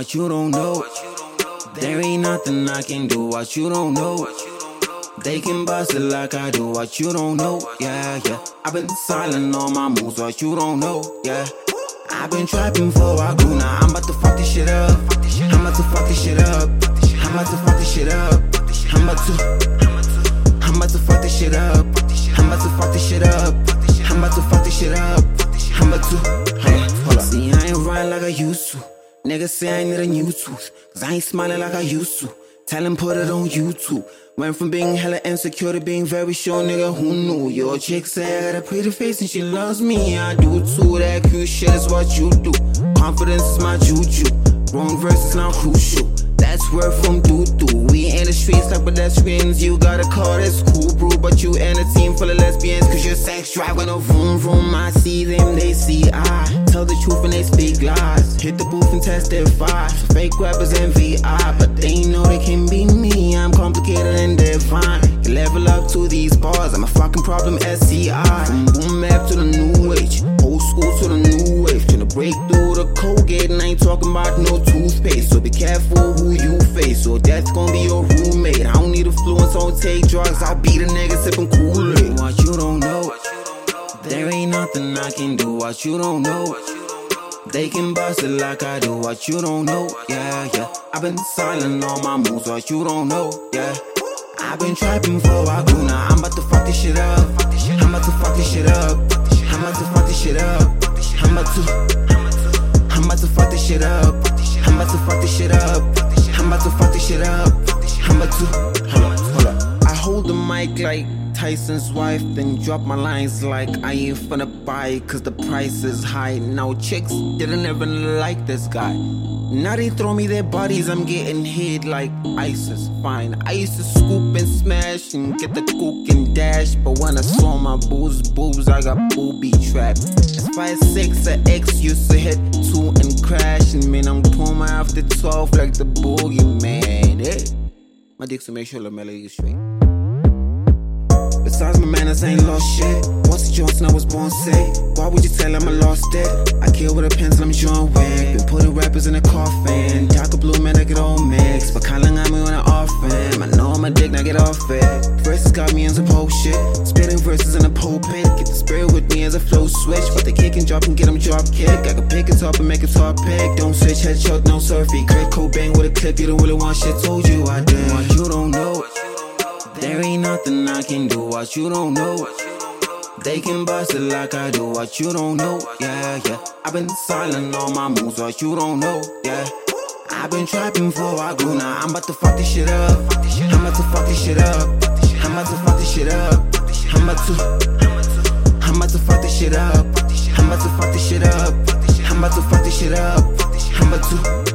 what you don't know. There ain't nothing I can do what you don't know. They can bust it like I do what you don't know, yeah, yeah. I've been silent on my moves, what you don't know, yeah. I've been trapping for I grew, now I'm about to fuck this shit up. I'm about to fuck this shit up. I'm about to fuck this shit up. I'm about to fuck this shit up. I'm about to fuck this shit up. I'm about to fuck this shit up. I'm about to, hold up. See, I ain't rhyme like I used to. Niggas say I need a new tooth, cause I ain't smiling like I used to. Tell him put it on YouTube. Went from being hella insecure to being very sure, nigga, who knew? Your chick say I got a pretty face and she loves me, I do too. That cute shit is what you do. Confidence is my juju. Wrong verse is not crucial. That's word from doo-doo. We in the streets like pedestrians. You got a car that's cool, bro, but you in a team full of lesbians. Cause your sex drive with no vroom vroom. I see them, they see I tell the truth and they speak lies. Hit the booth and testify. Fake rappers and VI, but they know they can be me. I'm complicated and divine. You level up to these bars, I'm a fucking problem, SCI. From boom bap to the new age, old school to the new wave. Tryna break through the Colgate and I ain't talking about no toothpaste. So be careful who you face, or death's gonna be your roommate. I don't need influence, I don't take drugs, I beat a nigga sipping Kool-Aid. What you don't know, there ain't nothing I can do what you don't know. They can bust it like I do what you don't know, yeah, yeah. I've been silent on my moves, what you don't know, yeah. I've been trapping for I grew, now I'm about to fuck this shit up. I'm about to fuck this shit up. I'm about to fuck this shit up. I'm about to fuck this shit up. I'm about to fuck this shit up. I'm about to fuck this shit up. I'm about to, hold up. I hold the mic like Tyson's wife, then drop my lines like I ain't finna buy, cause the price is high. Now chicks didn't even like this guy. Now they throw me their bodies, I'm getting hit like ISIS. Fine, I used to scoop and smash and get the cook and dash, but when I saw my boobs, I got booby trapped. That's 5'6", an X used to hit 2 and crash, and man, I'm pulling my after 12 like the boogeyman. Hey, my dick to make sure the melody is straight. Besides my manners, I ain't lost shit. What's the Johnson I was born sick? Why would you tell him I lost it? I kill with a pencil, I'm John Wick. Been putting rappers in a coffin. Darker blue, man, I get all mixed. But Kylan got me on an offense. I know I'm a dick, now get off it. Verses got me in some whole shit. Spitting verses in a pulpit. Get the spirit with me as a flow switch. But they kick and drop and get them drop kick. I can pick it up and make it top pick. Don't switch, headshot, no surfy. Kurt Cobain with a clip, you don't really want shit. Told you I did. What you don't know, there ain't nothing I can do what you don't know. They can bust it like I do what you don't know, yeah, yeah. I've been silent on my moves, what you don't know, yeah. I've been trapping for I grew, now I'm about to fuck this shit up. I'm about to fuck this shit up. I'm about to fuck this shit up. I'm about to fuck this shit up. I'm about to fuck this shit up. I'm about to fuck this shit up. I'm about to